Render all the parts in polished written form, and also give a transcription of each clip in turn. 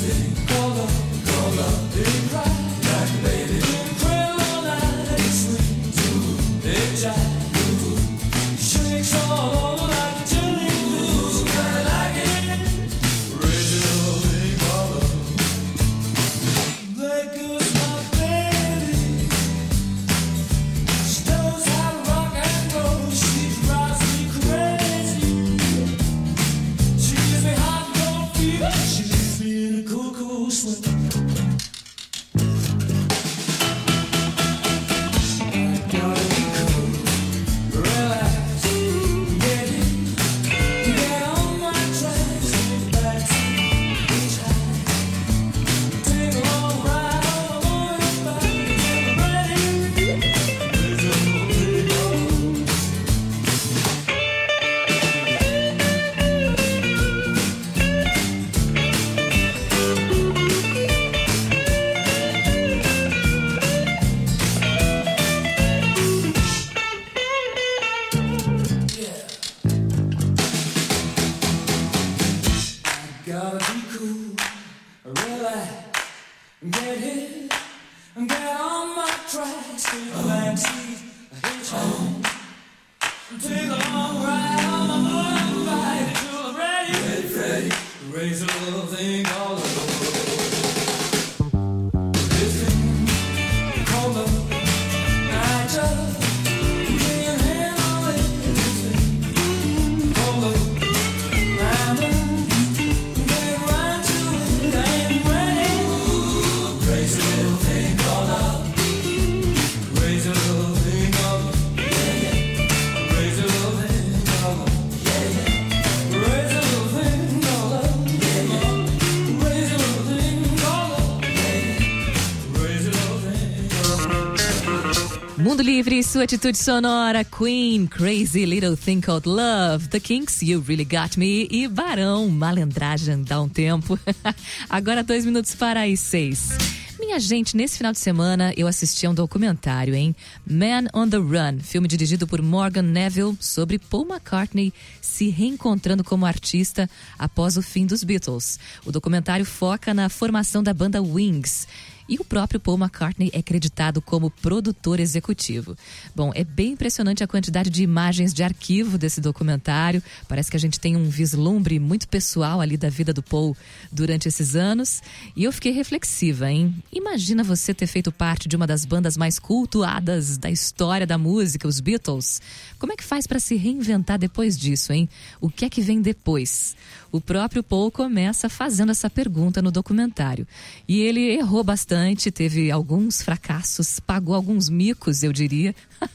Mundo Livre, sua atitude sonora, Queen, Crazy Little Thing Called Love, The Kinks, You Really Got Me e Barão, Malandragem, dá um tempo. Agora 2 minutos para as 6. Minha gente, nesse final de semana eu assisti a um documentário, hein? Man on the Run, filme dirigido por Morgan Neville sobre Paul McCartney se reencontrando como artista após o fim dos Beatles. O documentário foca na formação da banda Wings. E o próprio Paul McCartney é creditado como produtor executivo. Bom, é bem impressionante a quantidade de imagens de arquivo desse documentário. Parece que a gente tem um vislumbre muito pessoal ali da vida do Paul durante esses anos. E eu fiquei reflexiva, hein? Imagina você ter feito parte de uma das bandas mais cultuadas da história da música, os Beatles. Como é que faz para se reinventar depois disso, hein? O que é que vem depois? O próprio Paul começa fazendo essa pergunta no documentário. E ele errou bastante, teve alguns fracassos, pagou alguns micos, eu diria.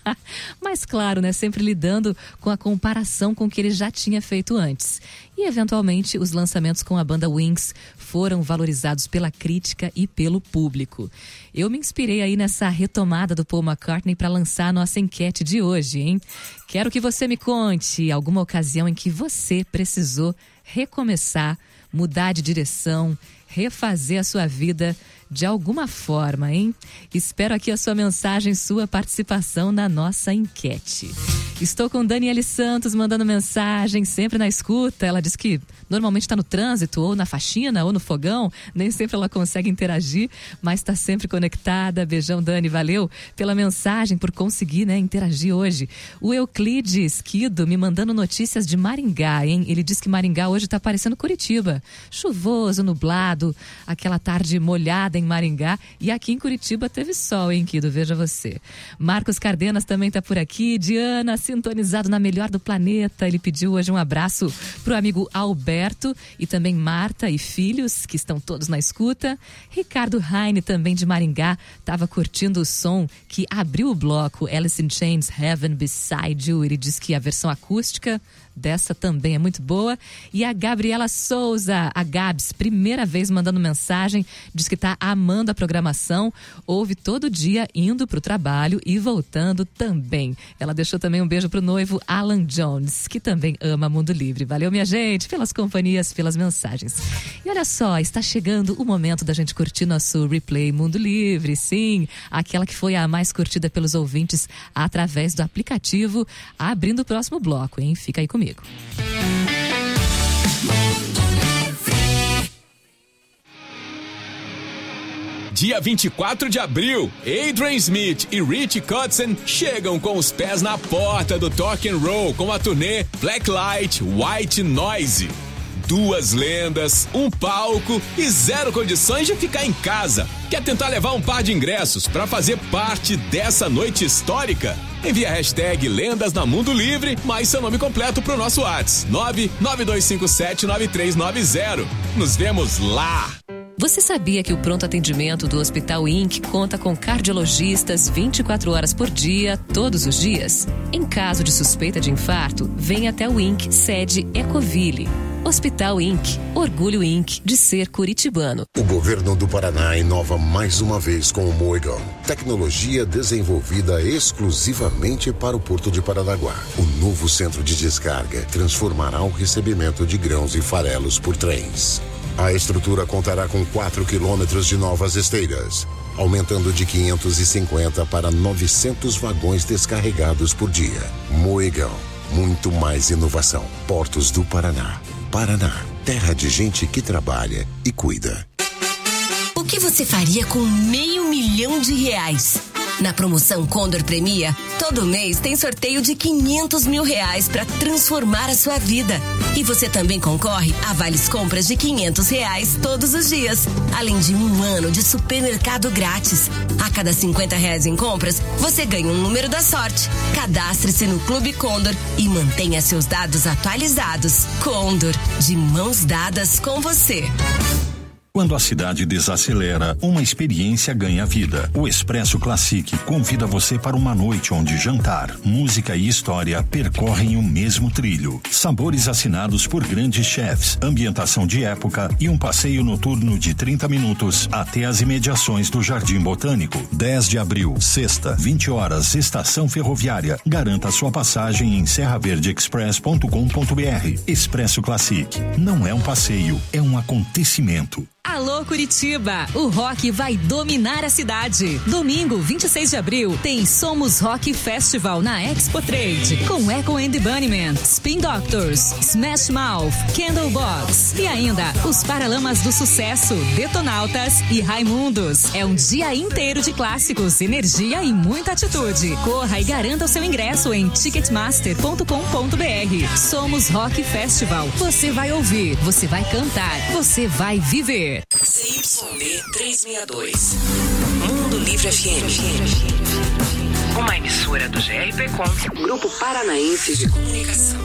Mas claro, né, sempre lidando com a comparação com o que ele já tinha feito antes. E eventualmente os lançamentos com a banda Wings foram valorizados pela crítica e pelo público. Eu me inspirei aí nessa retomada do Paul McCartney para lançar a nossa enquete de hoje, hein? Quero que você me conte alguma ocasião em que você precisou recomeçar, mudar de direção, refazer a sua vida de alguma forma, hein? Espero aqui a sua mensagem, sua participação na nossa enquete. Estou com Daniele Santos mandando mensagem, sempre na escuta. Ela diz que normalmente está no trânsito, ou na faxina, ou no fogão. Nem sempre ela consegue interagir, mas está sempre conectada. Beijão, Dani, valeu pela mensagem, por conseguir, né, interagir hoje. O Euclides Quido me mandando notícias de Maringá, hein? Ele diz que Maringá hoje está parecendo Curitiba. Chuvoso, nublado, aquela tarde molhada em Maringá. E aqui em Curitiba teve sol, hein, Quido? Veja você. Marcos Cardenas também está por aqui. Diana, sintonizado na melhor do planeta. Ele pediu hoje um abraço pro amigo Alberto e também Marta e filhos, que estão todos na escuta. Ricardo Heine, também de Maringá, estava curtindo o som que abriu o bloco Alice in Chains, Heaven Beside You. Ele diz que a versão acústica dessa também é muito boa. E a Gabriela Souza, a Gabs, primeira vez mandando mensagem, diz que tá amando a programação, ouve todo dia indo pro trabalho e voltando também. Ela deixou também um beijo pro noivo Alan Jones, que também ama Mundo Livre. Valeu, minha gente, pelas companhias, pelas mensagens. E olha só, está chegando o momento da gente curtir nosso replay Mundo Livre, sim, aquela que foi a mais curtida pelos ouvintes através do aplicativo, abrindo o próximo bloco, hein? Fica aí comigo. Dia 24 de abril, Adrian Smith e Rich Kotzen chegam com os pés na porta do Talk and Roll com a turnê Blacklight White Noise. 2 lendas, um palco e 0 condições de ficar em casa. Quer tentar levar um par de ingressos para fazer parte dessa noite histórica? Envie a hashtag Lendas na Mundo Livre, mais seu nome completo pro nosso WhatsApp 992579390. Nos vemos lá! Você sabia que o pronto atendimento do Hospital Inc. conta com cardiologistas 24 horas por dia, todos os dias? Em caso de suspeita de infarto, venha até o Inc. sede Ecoville. Hospital Inc. Orgulho Inc. de ser curitibano. O governo do Paraná inova mais uma vez com o Moegão. Tecnologia desenvolvida exclusivamente para o Porto de Paranaguá. O novo centro de descarga transformará o recebimento de grãos e farelos por trens. A estrutura contará com 4 quilômetros de novas esteiras, aumentando de 550 para 900 vagões descarregados por dia. Moegão, muito mais inovação. Portos do Paraná. Paraná, terra de gente que trabalha e cuida. O que você faria com R$500 milhão? Na promoção Condor Premia, todo mês tem sorteio de R$500 mil para transformar a sua vida. E você também concorre a vales compras de R$500 todos os dias, além de 1 ano de supermercado grátis. A cada R$50 em compras, você ganha um número da sorte. Cadastre-se no Clube Condor e mantenha seus dados atualizados. Condor, de mãos dadas com você. Quando a cidade desacelera, uma experiência ganha vida. O Expresso Classic convida você para uma noite onde jantar, música e história percorrem o mesmo trilho. Sabores assinados por grandes chefs, ambientação de época e um passeio noturno de 30 minutos até as imediações do Jardim Botânico. 10 de abril, sexta, 20 horas, Estação Ferroviária. Garanta sua passagem em serraverdeexpress.com.br. Expresso Classic. Não é um passeio, é um acontecimento. Alô Curitiba, o rock vai dominar a cidade. Domingo, 26 de abril, tem Somos Rock Festival na Expo Trade, com Echo and the Bunnymen, Spin Doctors, Smash Mouth, Candlebox e ainda os Paralamas do Sucesso, Detonautas e Raimundos. É um dia inteiro de clássicos, energia e muita atitude. Corra e garanta o seu ingresso em ticketmaster.com.br. Somos Rock Festival. Você vai ouvir, você vai cantar, você vai viver. ZYD 362, Mundo Livre FM. Uma emissora do GRPcom, Grupo Paranaense de Comunicação.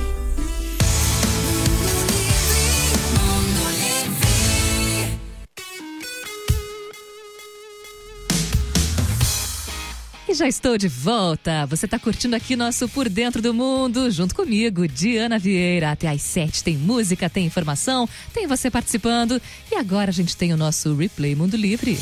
E já estou de volta. Você está curtindo aqui nosso Por Dentro do Mundo, junto comigo, Diana Vieira. Até às 7 tem música, tem informação, tem você participando. E agora a gente tem o nosso Replay Mundo Livre.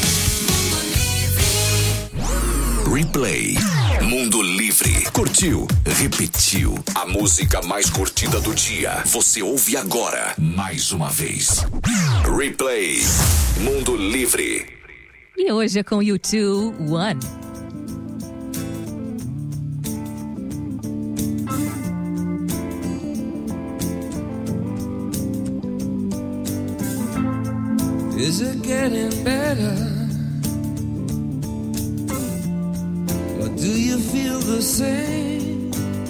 Replay Mundo Livre. Curtiu? Repetiu. A música mais curtida do dia. Você ouve agora, mais uma vez. Replay Mundo Livre. E hoje é com U2 One. Is it getting better? Or do you feel the same?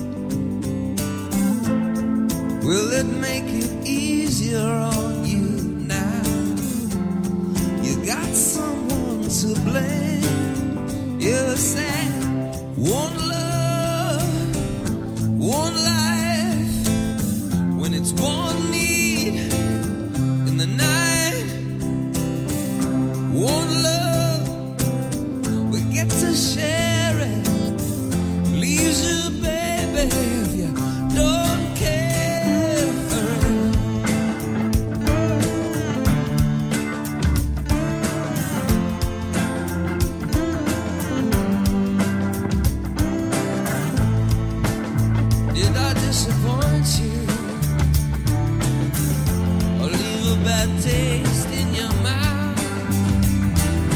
Will it make it easier on you now? You got someone to blame. You're sad. One love, one life. When it's one need in the night. One love, we get to share it. Leaves you, baby, if you don't care. Did I disappoint you? Or leave a bad taste in your mouth?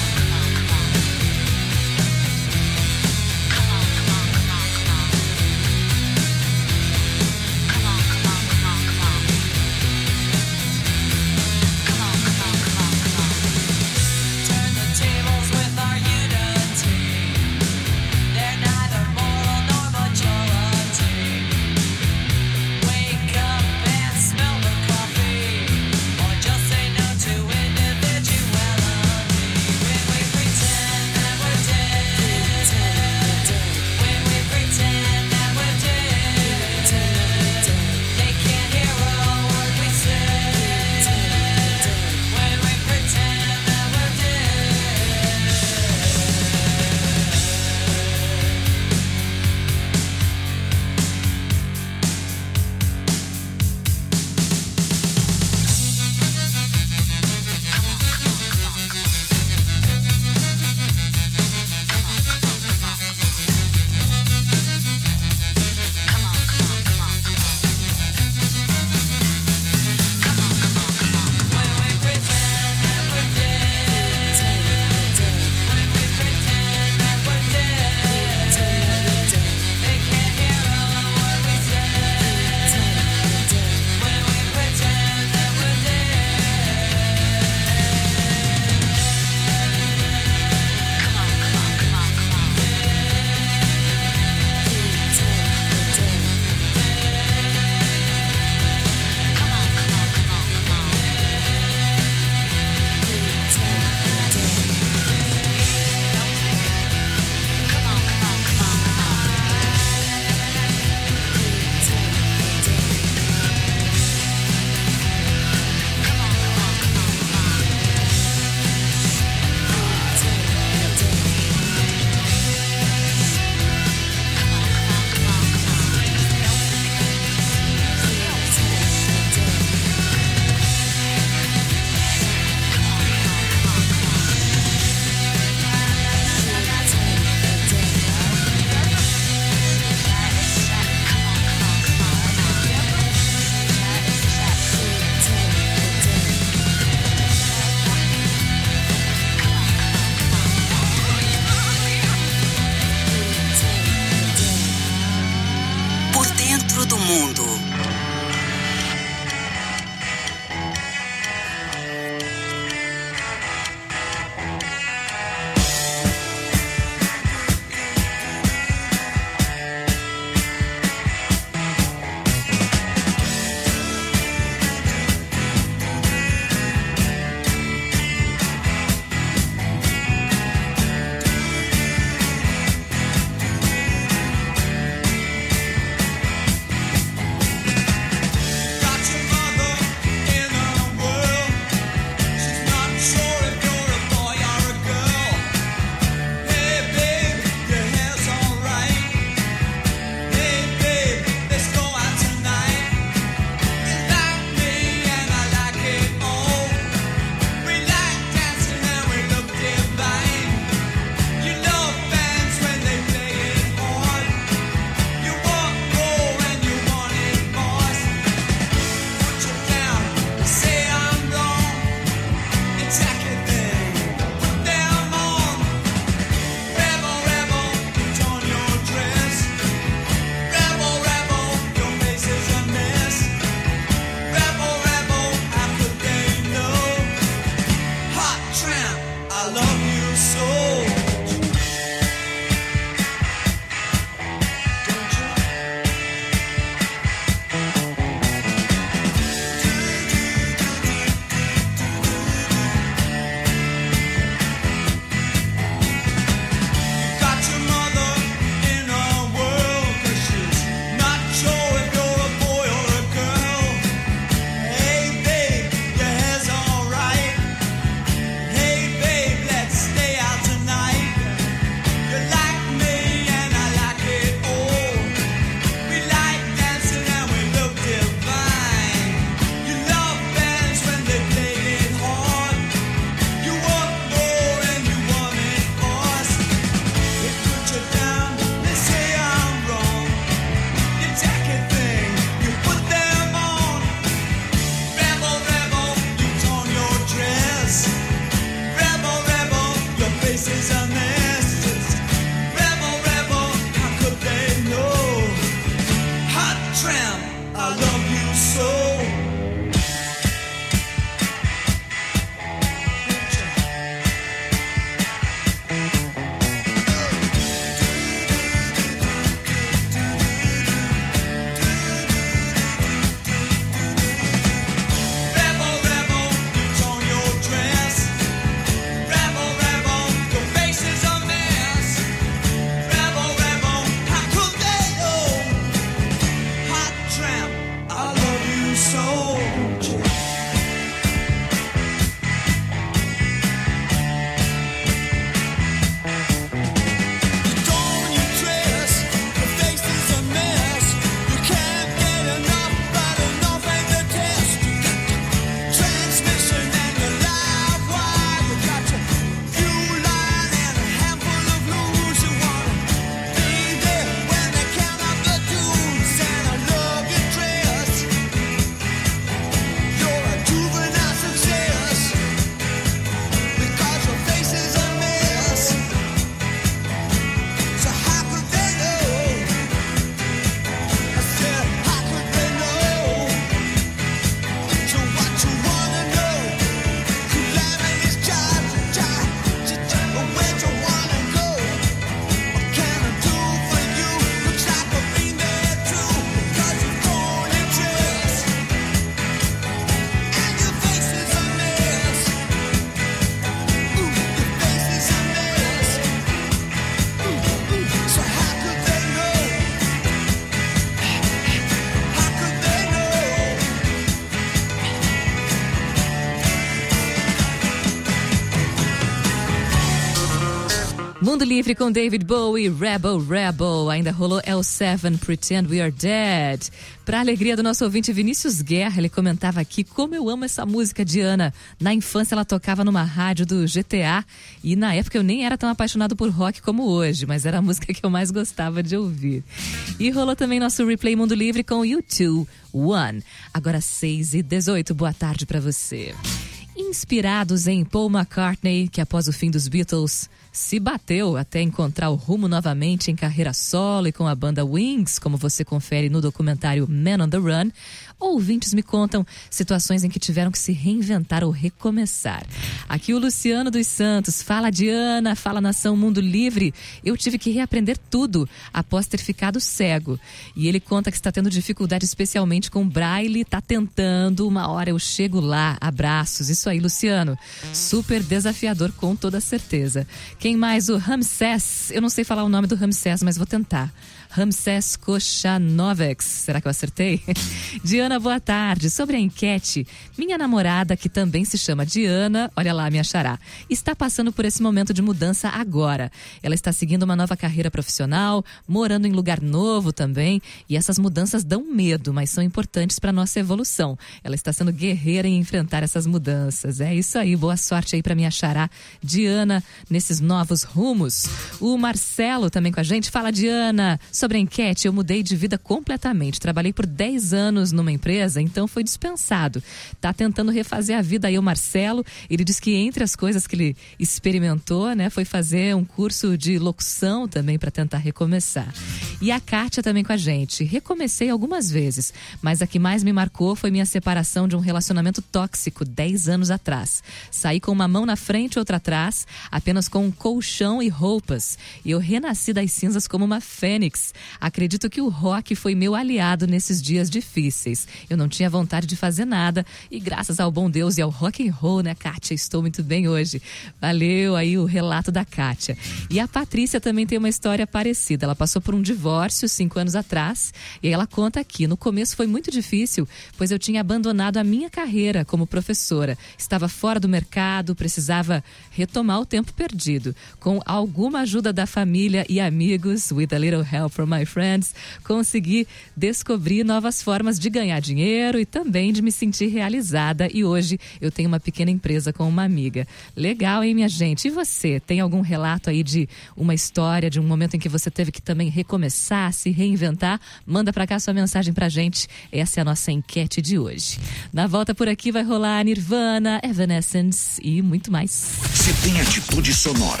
Mundo Livre com David Bowie, Rebel Rebel. Ainda rolou L7, Pretend We Are Dead. Pra alegria do nosso ouvinte Vinícius Guerra, ele comentava aqui como eu amo essa música, Diana. Na infância ela tocava numa rádio do GTA e na época eu nem era tão apaixonado por rock como hoje, mas era a música que eu mais gostava de ouvir. E rolou também nosso Replay Mundo Livre com U2, One. Agora 6h18, boa tarde pra você. Inspirados em Paul McCartney, que após o fim dos Beatles se bateu até encontrar o rumo novamente em carreira solo e com a banda Wings, como você confere no documentário Man on the Run, ouvintes me contam situações em que tiveram que se reinventar ou recomeçar. Aqui o Luciano dos Santos. Fala, Diana, fala, Nação Mundo Livre. Eu tive que reaprender tudo após ter ficado cego. E ele conta que está tendo dificuldade especialmente com braille, está tentando, uma hora eu chego lá. Abraços. Isso aí, Luciano. Super desafiador, com toda certeza. Quem mais? O Ramsés. Eu não sei falar o nome do Ramsés, mas vou tentar. Ramsés Kochanoveks. Será que eu acertei? Diana, boa tarde. Sobre a enquete, minha namorada, que também se chama Diana, olha lá, minha xará, está passando por esse momento de mudança agora. Ela está seguindo uma nova carreira profissional, morando em lugar novo também, e essas mudanças dão medo, mas são importantes para nossa evolução. Ela está sendo guerreira em enfrentar essas mudanças. É isso aí, boa sorte aí para minha xará Diana nesses novos rumos. O Marcelo também com a gente. Fala, Diana. Sobre a enquete, eu mudei de vida completamente. Trabalhei por 10 anos numa empresa, então foi dispensado. Tá tentando refazer a vida aí o Marcelo. Ele diz que entre as coisas que ele experimentou, né, foi fazer um curso de locução também para tentar recomeçar. E a Kátia também com a gente. Recomecei algumas vezes, mas a que mais me marcou foi minha separação de um relacionamento tóxico 10 anos atrás. Saí com uma mão na frente e outra atrás, apenas com um colchão e roupas. E eu renasci das cinzas como uma fênix. Acredito que o rock foi meu aliado nesses dias difíceis. Eu não tinha vontade de fazer nada e graças ao bom Deus e ao rock and roll, né, Kátia? Estou muito bem hoje. Valeu aí o relato da Kátia. E a Patrícia também tem uma história parecida. Ela passou por um divórcio 5 anos atrás e aí ela conta aqui. No começo foi muito difícil, pois eu tinha abandonado a minha carreira como professora. Estava fora do mercado, precisava retomar o tempo perdido. Com alguma ajuda da família e amigos, with a little help from my friends, consegui descobrir novas formas de ganhar dinheiro e também de me sentir realizada. E hoje eu tenho uma pequena empresa com uma amiga. Legal, hein, minha gente? E você? Tem algum relato aí de uma história, de um momento em que você teve que também recomeçar, se reinventar? Manda pra cá sua mensagem pra gente. Essa é a nossa enquete de hoje. Na volta por aqui vai rolar Nirvana, Evanescence e muito mais. Se tem atitude sonora,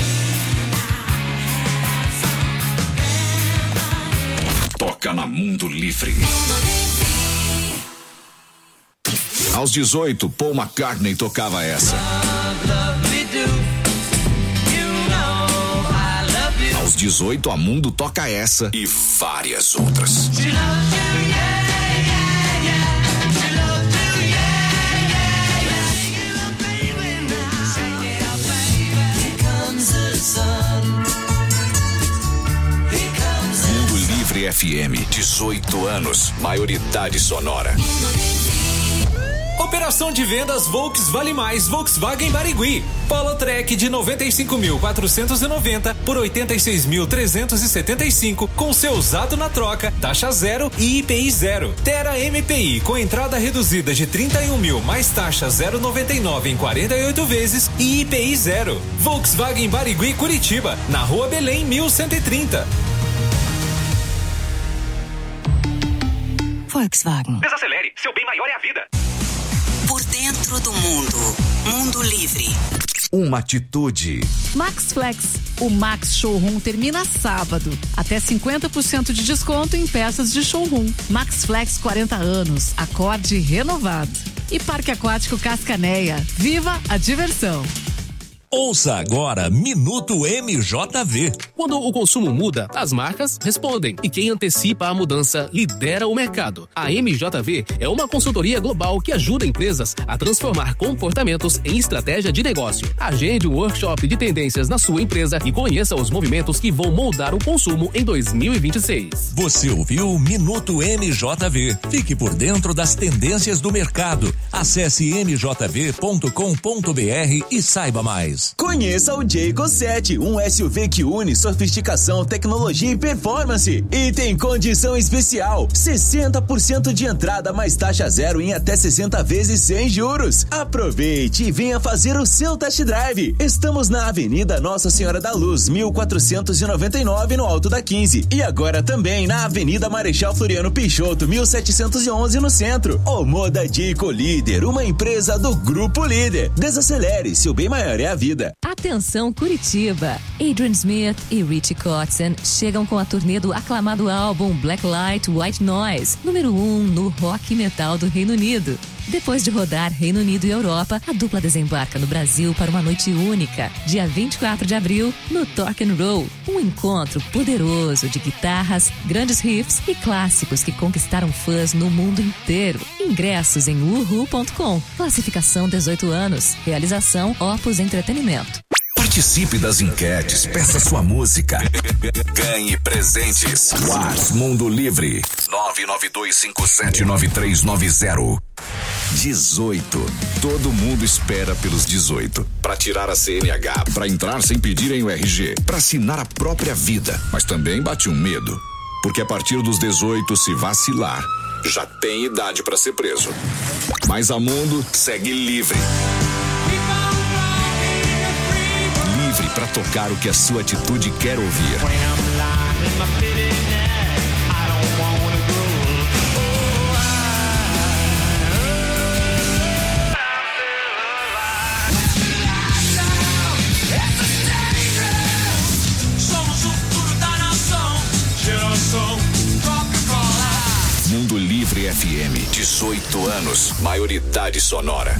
toca na Mundo Livre. Aos 18, Paul McCartney tocava essa. Aos 18, a Mundo toca essa e várias outras. Mundo Livre FM, 18 anos, maioridade sonora. Operação de vendas Volks Vale Mais Volkswagen Barigui. Polo Trek de 95.490 por 86.375 com seu usado na troca, taxa zero e IPI zero. Terra MPI com entrada reduzida de 31 mil mais taxa 0,99 em 48 vezes e IPI zero. Volkswagen Barigui Curitiba, na Rua Belém 1130. Volkswagen. Desacelere, seu bem maior é a vida. Por dentro do mundo. Mundo Livre. Uma atitude. Max Flex. O Max Showroom termina sábado. Até 50% de desconto em peças de showroom. Max Flex 40 anos. Acorde renovado. E Parque Aquático Cascanéia. Viva a diversão. Ouça agora Minuto MJV. Quando o consumo muda, as marcas respondem. E quem antecipa a mudança lidera o mercado. A MJV é uma consultoria global que ajuda empresas a transformar comportamentos em estratégia de negócio. Agende um workshop de tendências na sua empresa e conheça os movimentos que vão moldar o consumo em 2026. Você ouviu Minuto MJV. Fique por dentro das tendências do mercado. Acesse mjv.com.br e saiba mais. detalhes. Conheça o Jayco 7, um SUV que une sofisticação, tecnologia e performance. E tem condição especial: 60% de entrada mais taxa zero em até 60 vezes sem juros. Aproveite e venha fazer o seu test drive. Estamos na Avenida Nossa Senhora da Luz, 1499, no Alto da 15. E agora também na Avenida Marechal Floriano Peixoto, 1711, no centro. O Moda Jayco Líder, uma empresa do Grupo Líder. Desacelere, seu bem maior é a vida. Atenção Curitiba! Adrian Smith e Richie Kotzen chegam com a turnê do aclamado álbum Black Light, White Noise, número 1 no rock metal do Reino Unido. Depois de rodar Reino Unido e Europa, a dupla desembarca no Brasil para uma noite única, dia 24 de abril, no Torque and Roll. Um encontro poderoso de guitarras, grandes riffs e clássicos que conquistaram fãs no mundo inteiro. Ingressos em uhu.com. Classificação 18 anos. Realização Opus Entretenimento. Participe das enquetes, peça sua música. Ganhe presentes. WhatsApp Mundo Livre 992579390. 18. Todo mundo espera pelos 18. Para tirar a CNH, para entrar sem pedirem o RG, para assinar a própria vida. Mas também bate um medo. Porque a partir dos 18, se vacilar, já tem idade para ser preso. Mas a Mundo segue livre. Livre para tocar o que a sua atitude quer ouvir. Mundo Livre FM, 18 anos, maioridade sonora.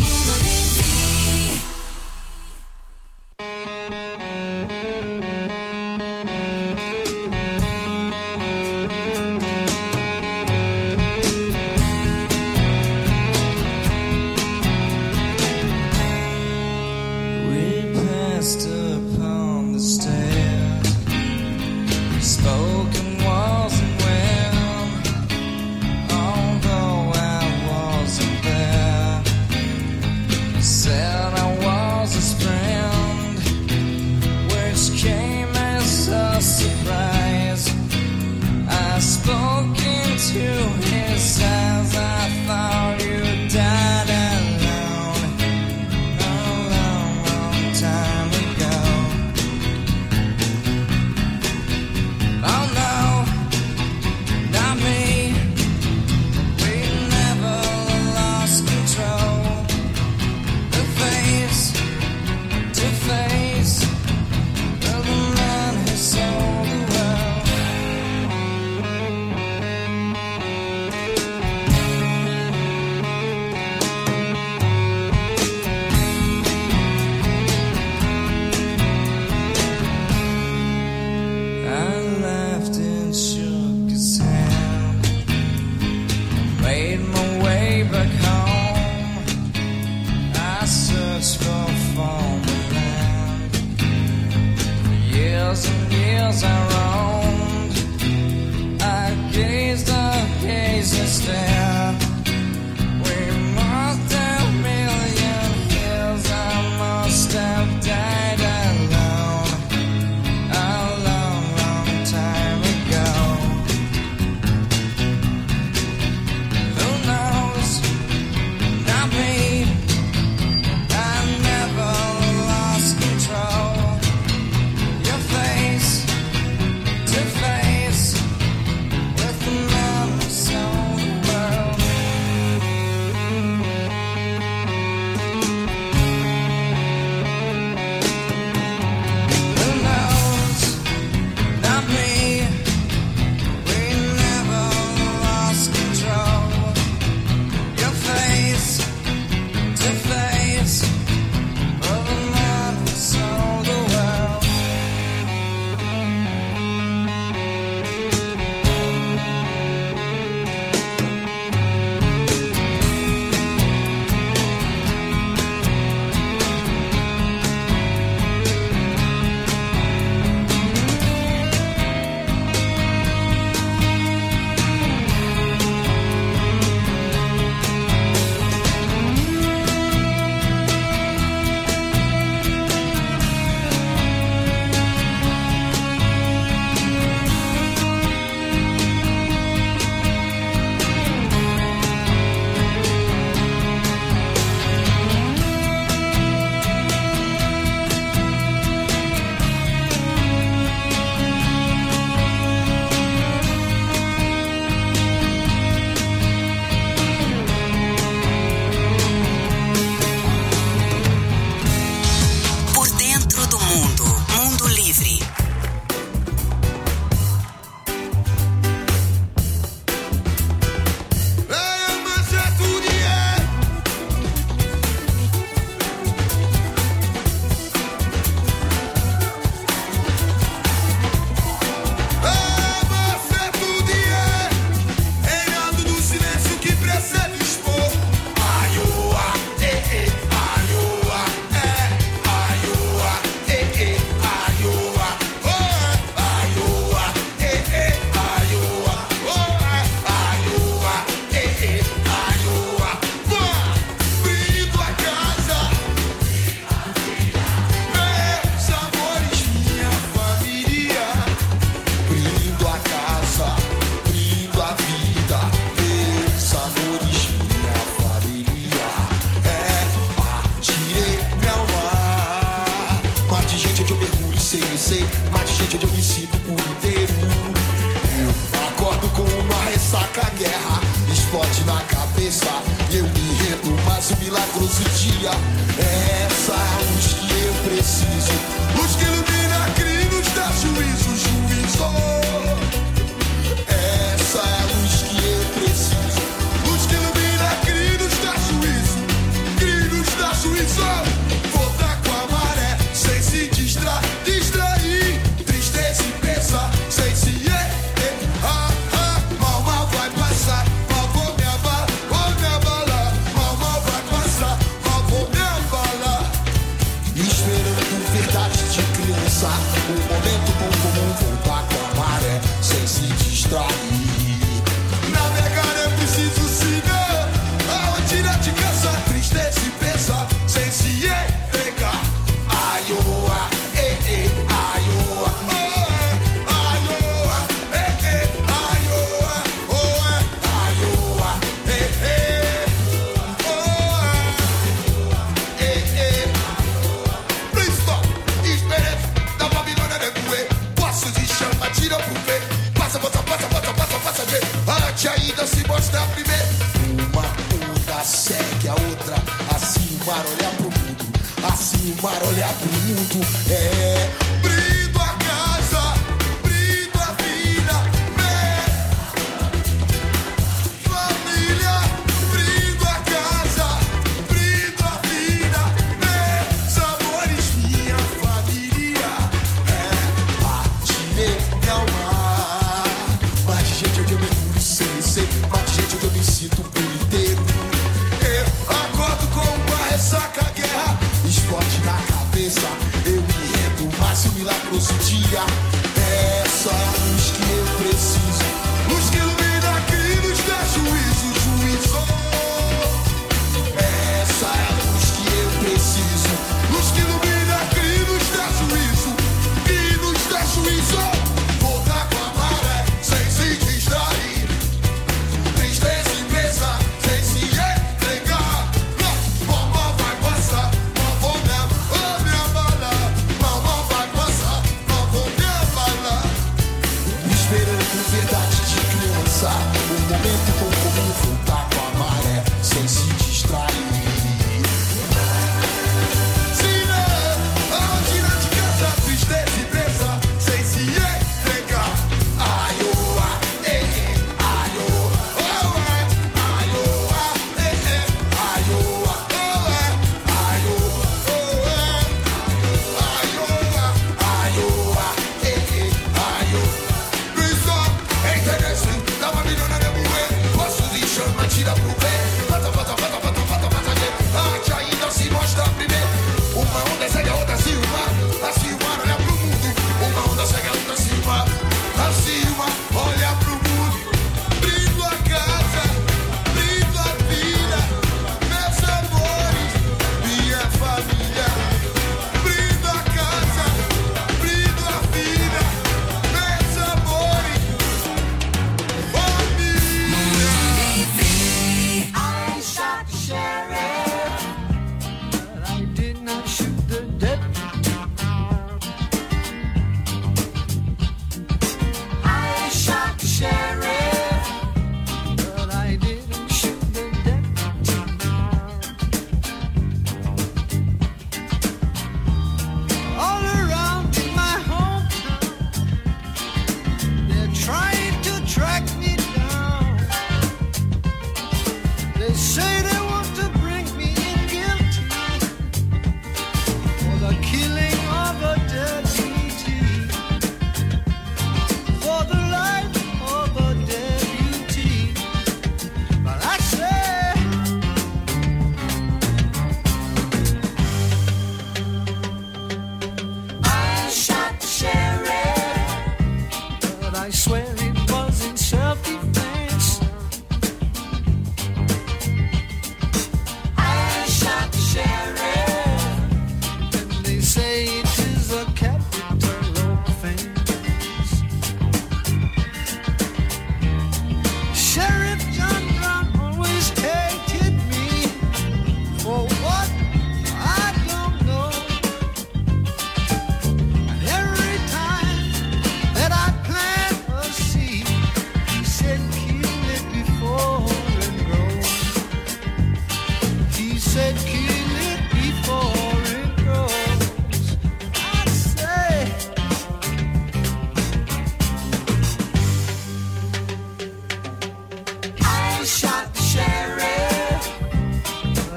cabeça. Eu me rendo, mas o milagroso dia é essa luz que eu preciso. Luz que ilumina, cria e nos dá juízo, juízo. Essa é a luz que eu preciso. Luz que ilumina, cria e nos dá juízo, cria e nos dá juízo. Voltar com a maré, sem se distrair. Tristeza e pensa, sem se mal vai passar. Mal vou me abalar. Mal vai passar. Mal vou me abalar. Esperando verdade de criança. Um momento bom comum, voltar com a maré, sem se distrair. Navegar é preciso siga a rotina de caça. Tristeza e pensa, sem se entregar. Aioa, aioa, aioa, aioa, aioa, Príncipe, esperança da Babilônia negoe. Posso de chama, tira pro ver. Passa, ver. Antes ainda se mostrar primeiro. Uma onda segue a outra. Assim o mar olhar pro mundo. Assim o mar olhar pro mundo. É brindo a casa, brindo a vida. Família, brindo a casa, brindo a vida. Meus amores, minha família. Partilhei meu mar. Mas de gente onde eu me curo sem ser. Mas de gente onde eu me sinto por inteiro. Eu acordo com uma ressaca, guerra. Esporte na cabeça, eu me rendo, mas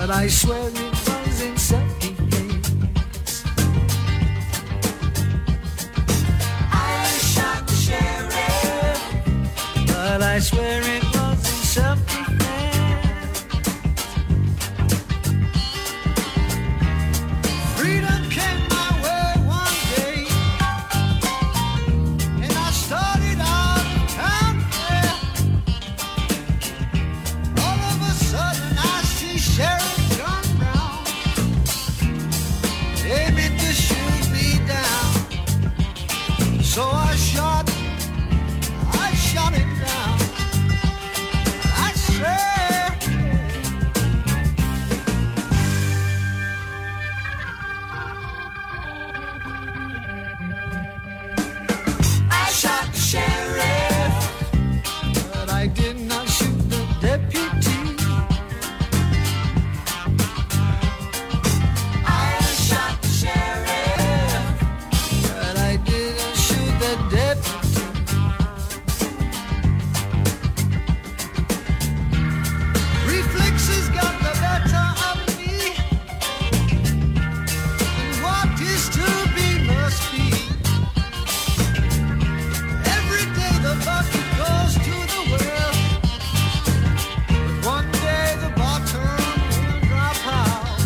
but I swear it was in self-defense. I shot the sheriff, but I swear it was in self-defense. Freedom came my way one day, and I started out of town. All of a sudden I see Sheriff John Brown aiming to shoot me down. So I shot him down. I swear. I shot the sheriff, but I did not shoot the deputy. I shot the sheriff, but I didn't shoot the deputy. Reflexes got the better of me, and what is to be must be. Every day the bucket goes to the well, but one day the bottom will drop out.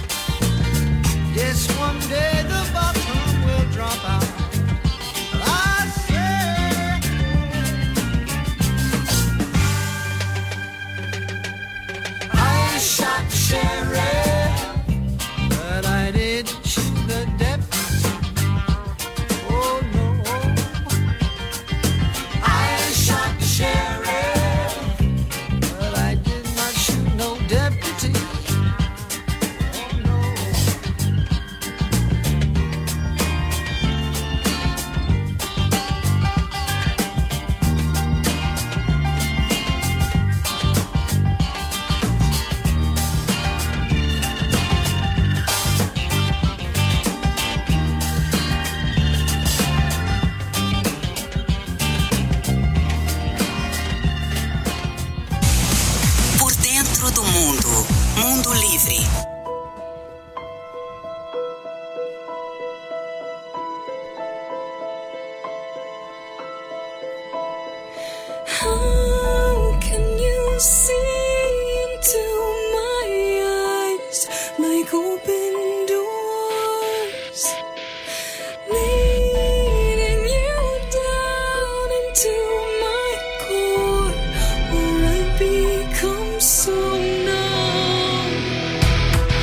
Yes, one day the bottom will drop out. I say, I shot the sheriff, but I didn't shoot the deputy. Oh no. I shot the sheriff, but I did not shoot no deputy. Oh no. Por dentro do mundo. Mundo Livre. How can you see into my eyes like open doors, leading you down into my core, where I become so numb?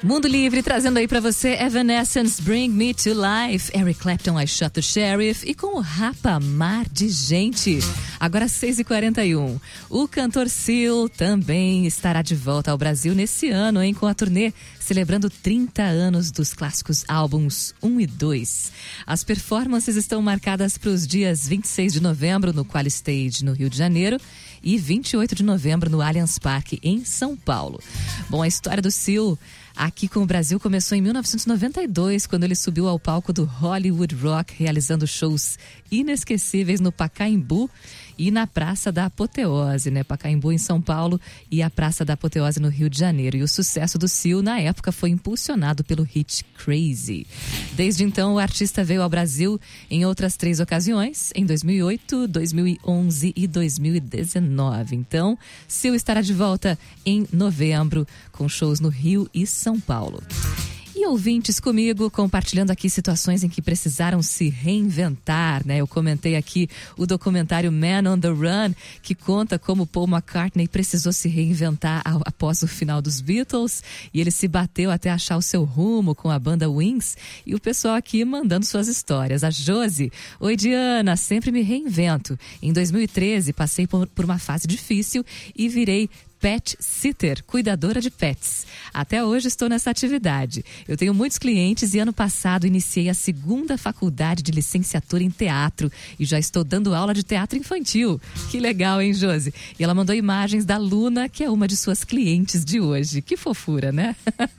Mundo Livre trazendo aí pra você Evanescence, Bring Me to Life, Eric Clapton, I Shot the Sheriff e com o Rapa Mar de Gente. Agora 6h41. O cantor Seal também estará de volta ao Brasil nesse ano, hein, com a turnê celebrando 30 anos dos clássicos álbuns 1 e 2. As performances estão marcadas para os dias 26 de novembro no Qual Stage, no Rio de Janeiro, e 28 de novembro no Allianz Parque, em São Paulo. Bom, a história do Seal aqui com o Brasil começou em 1992, quando ele subiu ao palco do Hollywood Rock, realizando shows inesquecíveis no Pacaembu e na Praça da Apoteose, né? Pacaembu em São Paulo e a Praça da Apoteose no Rio de Janeiro. E o sucesso do Seal na época foi impulsionado pelo hit Crazy. Desde então, o artista veio ao Brasil em outras 3 ocasiões, em 2008, 2011 e 2019. Então, Seal estará de volta em novembro, com shows no Rio e São Paulo. E ouvintes comigo, compartilhando aqui situações em que precisaram se reinventar, né? Eu comentei aqui o documentário Man on the Run, que conta como Paul McCartney precisou se reinventar após o final dos Beatles, e ele se bateu até achar o seu rumo com a banda Wings, e o pessoal aqui mandando suas histórias. A Josi: oi Diana, sempre me reinvento. Em 2013 passei por uma fase difícil e virei pet sitter, cuidadora de pets. Até hoje estou nessa atividade. Eu tenho muitos clientes e ano passado iniciei a 2ª faculdade de licenciatura em teatro e já estou dando aula de teatro infantil. Que legal, hein, Josi? E ela mandou imagens da Luna, que é uma de suas clientes de hoje. Que fofura, né?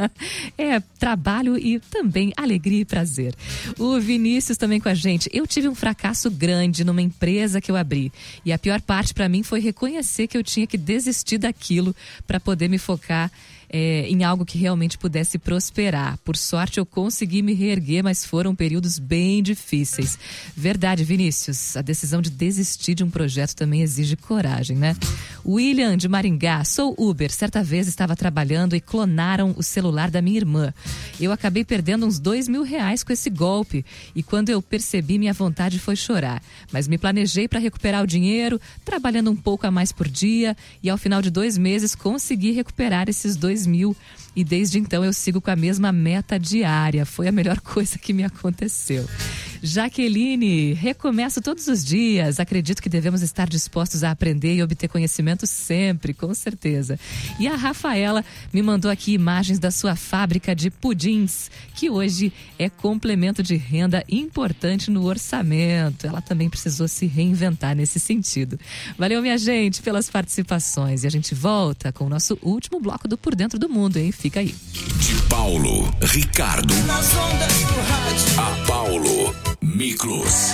É trabalho e também alegria e prazer. O Vinícius também com a gente. Eu tive um fracasso grande numa empresa que eu abri e a pior parte para mim foi reconhecer que eu tinha que desistir daquilo para poder me focar em algo que realmente pudesse prosperar. Por sorte eu consegui me reerguer, mas foram períodos bem difíceis. Verdade, Vinícius, a decisão de desistir de um projeto também exige coragem, né? William de Maringá: sou Uber, certa vez estava trabalhando e clonaram o celular da minha irmã. Eu acabei perdendo uns R$2.000 com esse golpe e quando eu percebi, minha vontade foi chorar. Mas me planejei para recuperar o dinheiro, trabalhando um pouco a mais por dia, e ao final de 2 meses consegui recuperar esses R$2.000 e desde então eu sigo com a mesma meta diária. Foi a melhor coisa que me aconteceu. Jaqueline: recomeço todos os dias. Acredito que devemos estar dispostos a aprender e obter conhecimento sempre, com certeza. E a Rafaela me mandou aqui imagens da sua fábrica de pudins, que hoje é complemento de renda importante no orçamento. Ela também precisou se reinventar nesse sentido. Valeu, minha gente, pelas participações. E a gente volta com o nosso último bloco do Por Dentro do Mundo, hein? Fica aí. De Paulo, Ricardo. Nas ondas do rádio. A Paulo, Miklos.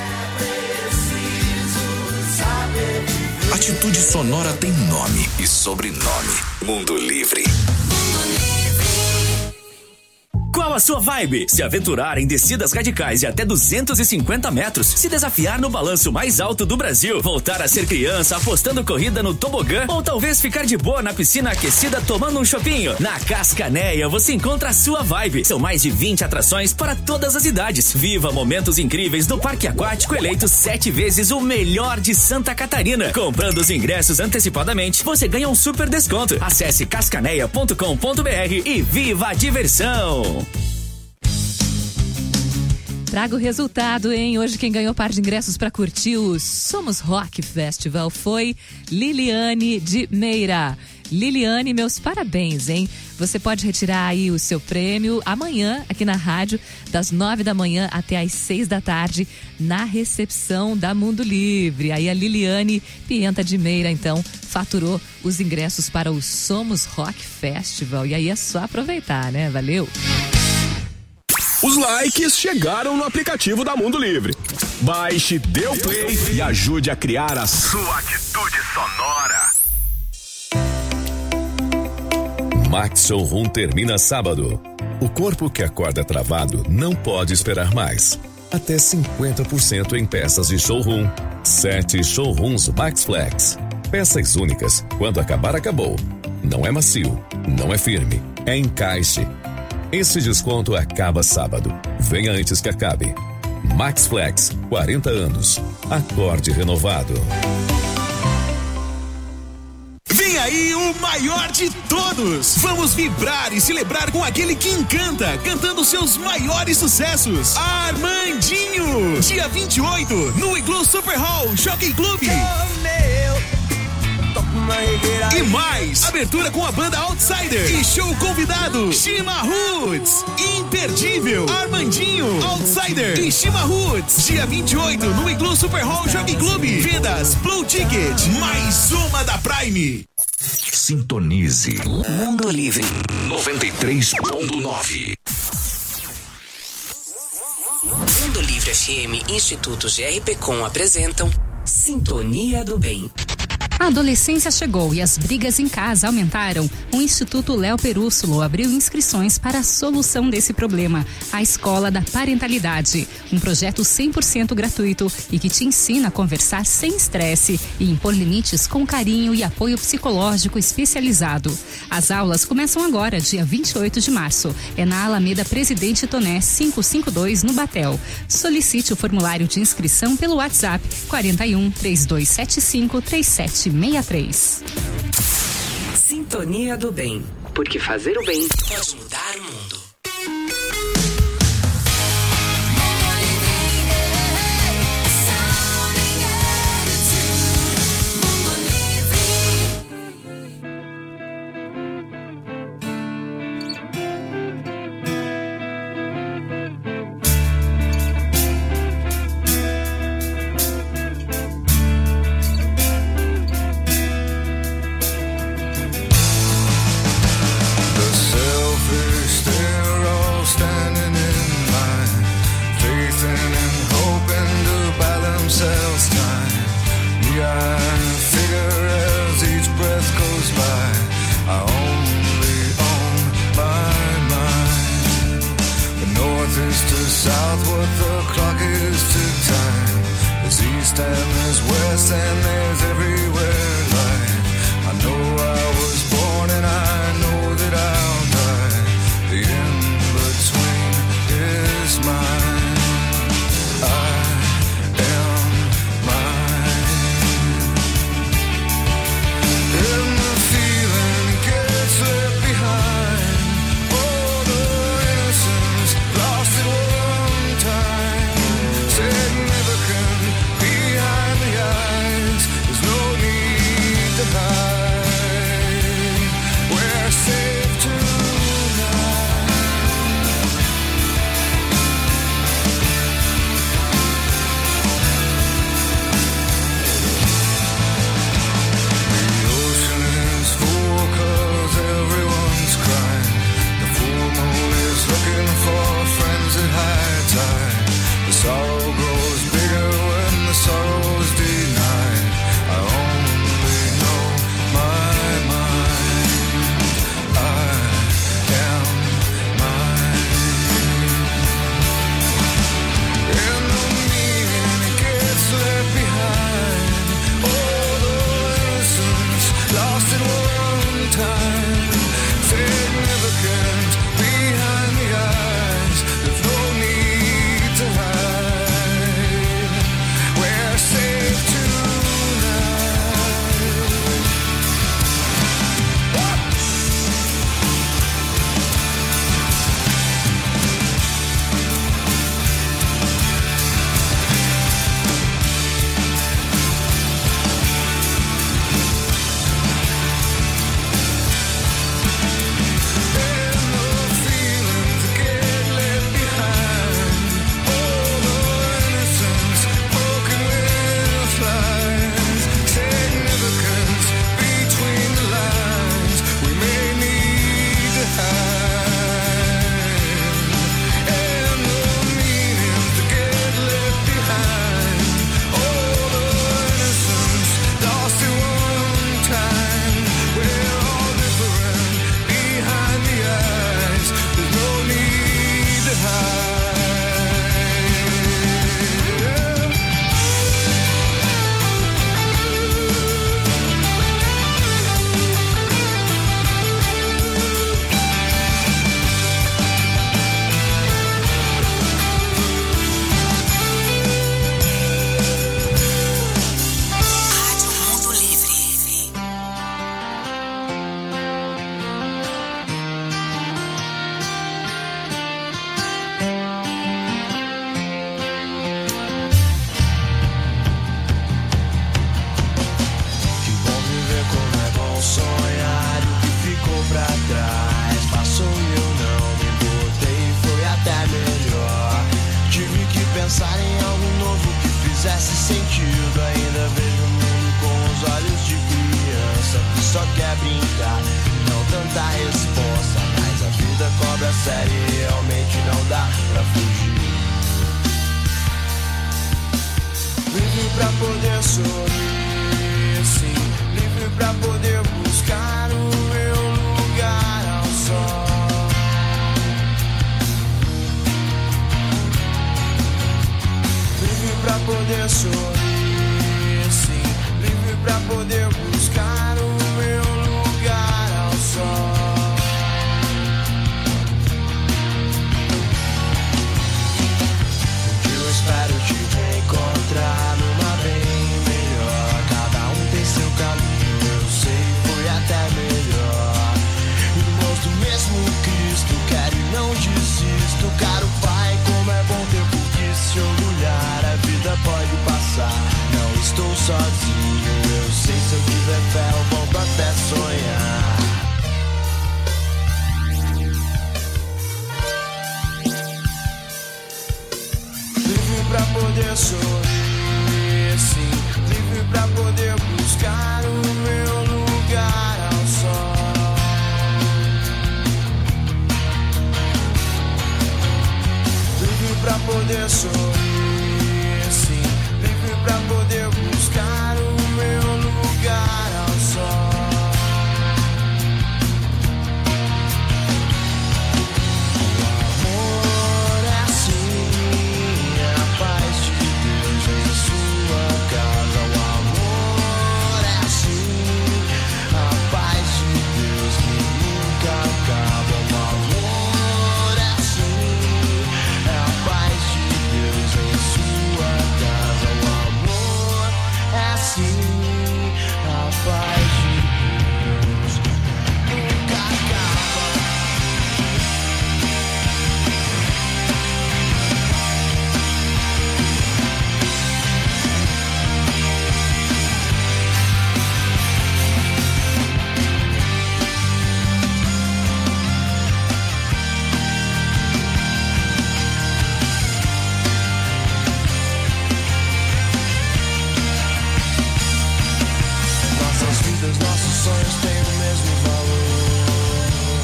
Atitude Sonora tem nome e sobrenome. Mundo Livre. Qual a sua vibe? Se aventurar em descidas radicais de até 250 metros, se desafiar no balanço mais alto do Brasil, voltar a ser criança apostando corrida no tobogã ou talvez ficar de boa na piscina aquecida tomando um chopinho. Na Cascaneia você encontra a sua vibe. São mais de 20 atrações para todas as idades. Viva momentos incríveis no Parque Aquático, eleito 7 vezes o melhor de Santa Catarina. Comprando os ingressos antecipadamente, você ganha um super desconto. Acesse cascaneia.com.br e viva a diversão! Traga o resultado, hein? Hoje quem ganhou par de ingressos para curtir o Somos Rock Festival foi Liliane de Meira. Liliane, meus parabéns, hein? Você pode retirar aí o seu prêmio amanhã aqui na rádio, das 9 da manhã até às 6 da tarde, na recepção da Mundo Livre. Aí a Liliane Pienta de Meira, então, faturou os ingressos para o Somos Rock Festival. E aí é só aproveitar, né? Valeu! Os likes chegaram no aplicativo da Mundo Livre. Baixe, dê o play e ajude a criar a sua atitude sonora. Max Showroom termina sábado. O corpo que acorda travado não pode esperar mais. Até 50% em peças de showroom. 7 showrooms Max Flex. Peças únicas. Quando acabar, acabou. Não é macio, não é firme, é encaixe. Esse desconto acaba sábado. Venha antes que acabe. Max Flex, 40 anos. Acorde renovado. Vem aí o maior de todos. Vamos vibrar e celebrar com aquele que encanta, cantando seus maiores sucessos. Armandinho. Dia 28, no Igloo Super Hall Jockey Club. E mais, abertura com a banda Outsider e show convidado Shima Roots. Imperdível, Armandinho, Outsider e Shima Roots. Dia 28 no Igloo Super Hall Jockey Club. Vendas Blue Ticket, mais uma da Prime. Sintonize Mundo Livre 93.9. Mundo Livre FM, Instituto GRPcom apresentam Sintonia do Bem. A adolescência chegou e as brigas em casa aumentaram. O Instituto Léo Perússulo abriu inscrições para a solução desse problema, a Escola da Parentalidade. Um projeto 100% gratuito e que te ensina a conversar sem estresse e impor limites com carinho e apoio psicológico especializado. As aulas começam agora, dia 28 de março. É na Alameda Presidente Toné, 552, no Batel. Solicite o formulário de inscrição pelo WhatsApp 41 3275 3763. Sintonia do Bem, porque fazer o bem pode mudar o mundo. Significant behind the eyes. There's no fizesse sentido. Ainda vejo o mundo com os olhos de criança que só quer brincar e não tanta resposta. Mas a vida cobra sério e realmente não dá pra fugir. Livre pra poder sorrir, sim. Livre pra poder buscar o meu lugar ao sol. Livre pra poder sorrir, sim. Livre pra poder buscar o meu lugar ao sol. Eu espero te encontrar numa bem melhor. Cada um tem seu caminho, eu sei, foi até melhor. E mostro mesmo Cristo, quero e não desisto. Caro Pai, como é bom ter por que se orgulhar. A vida pode passar, não estou sozinho. Eu sei, se eu tiver fé eu volto até sonhar. Livre pra poder sorrir, sim. Livre pra poder buscar o meu lugar ao sol. Livre pra poder sorrir, sim. Livre pra poder buscar o meu lugar ao sol. O amor é assim, a paz de Deus em sua casa. O amor é assim, a paz de Deus que nunca acaba. O amor é assim, a paz de Deus em sua casa. O amor é assim, a paz de Deus nunca acaba. Nossas vidas, nossos sonhos têm o mesmo valor.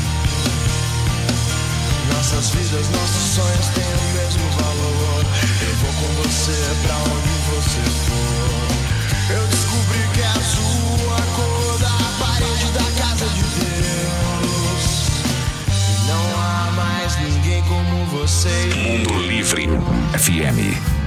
Nossas vidas, nossos sonhos têm o mesmo valor. Eu vou com você pra onde você for. Eu descobri que é azul a cor da parede da casa de Deus. E não há mais ninguém como você. Mundo Livre FM.